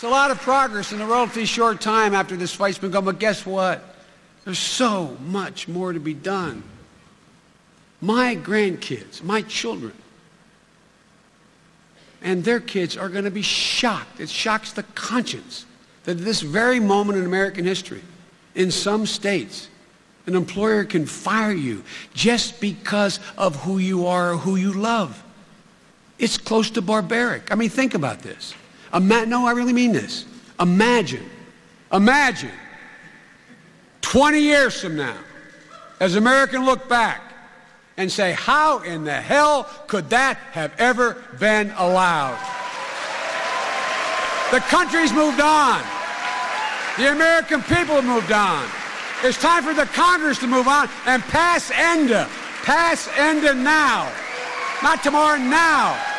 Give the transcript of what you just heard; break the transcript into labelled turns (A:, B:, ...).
A: It's a lot of progress in a relatively short time after this fight's been going, but guess what? There's so much more to be done. My grandkids, my children, and their kids are going to be shocked. It shocks the conscience that at this very moment in American history, in some states, an employer can fire you just because of who you are or who you love. It's close to barbaric. I mean, think about this. No, I really mean this. Imagine 20 years from now, as Americans look back and say, how in the hell could that have ever been allowed? The country's moved on. The American people have moved on. It's time for the Congress to move on and pass ENDA. Pass ENDA now. Not tomorrow, now.